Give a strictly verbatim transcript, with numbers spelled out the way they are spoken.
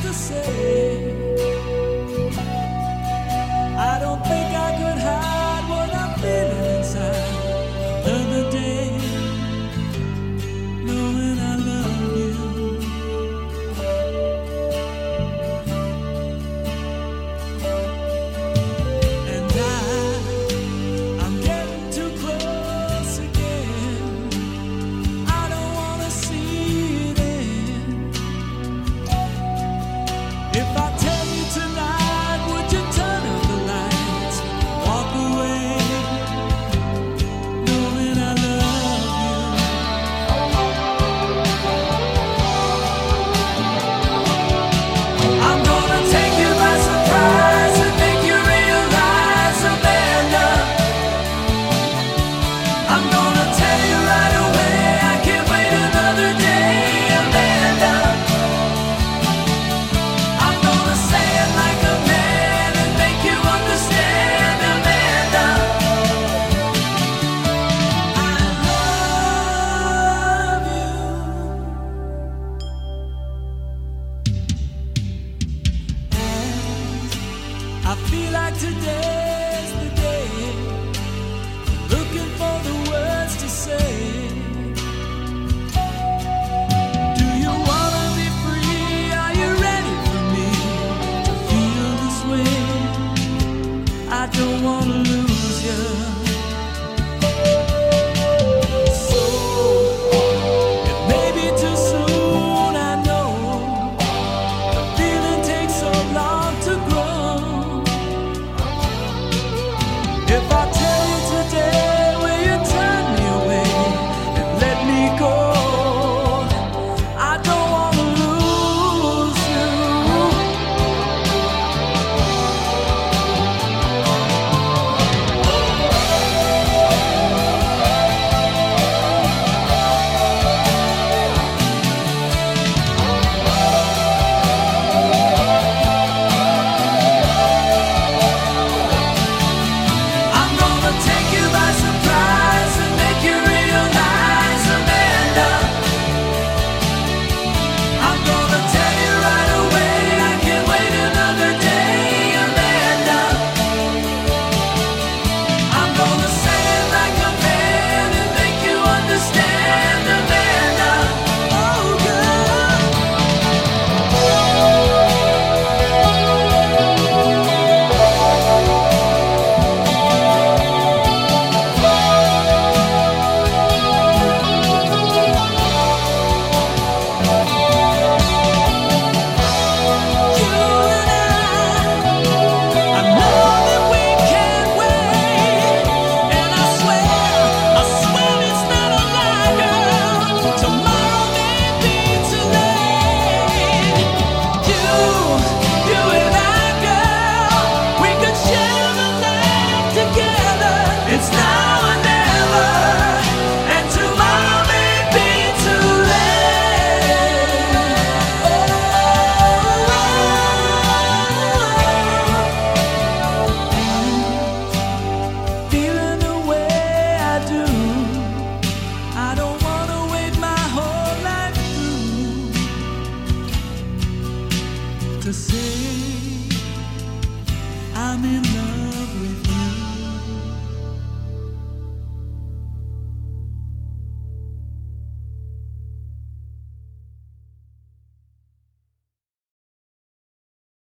to say. I don't think I could hide what I'm feeling inside. Another day, knowing I love you. And I, I'm getting too close again. I don't wanna see it end. If I tell you tonight, would you turn up the lights, walk away, knowing I love you? I'm gonna take you by surprise and make you realize, Amanda. I'm gonna tell you right away, I can't wait another day, Amanda. I'm gonna say it like a man and make you understand, Amanda. I love you. And I feel like today's the day, looking for the words to say. Do you wanna be free? Are you ready for me to feel this way? I don't wanna lose you. So it may be too soon, I know. The feeling takes so long to grow. If I tell you today, will you turn me away and let me go? I don't wanna lose you. I'm gonna take you by surprise and make you realize, Amanda. I'm gonna tell you right away, I can't wait another day, Amanda. I'm gonna say it like a man and make you understand, Amanda. Oh, girl. You and I, I know that we can't wait. And I swear, I swear it's not a lie, girl. Tomorrow may be too late. You, you and I, girl, we could share the night together. It's now or never, and tomorrow may be too late. Feeling the way I do, I don't wanna wait my whole life through to say I'm in